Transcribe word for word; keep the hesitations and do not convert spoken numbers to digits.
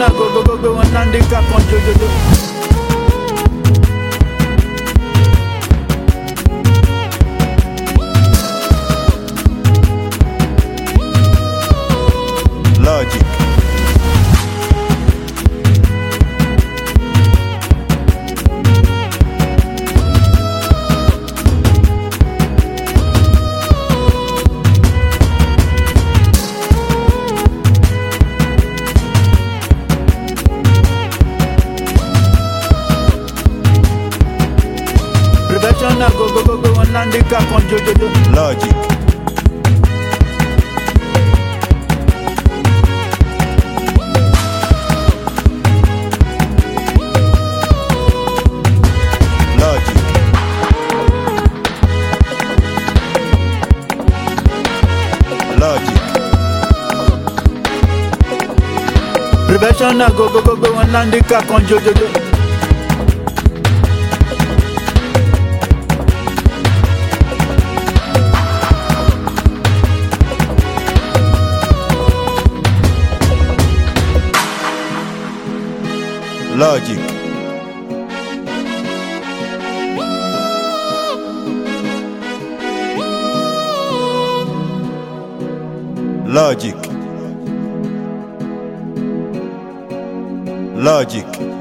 na go go go go one handicap on Jojo. Logic. Prevention na go go go go one handicap on Jojo. Logic. Logic. Prevention na go go go go one handicap on Jojo. Logic. Logic. Logic.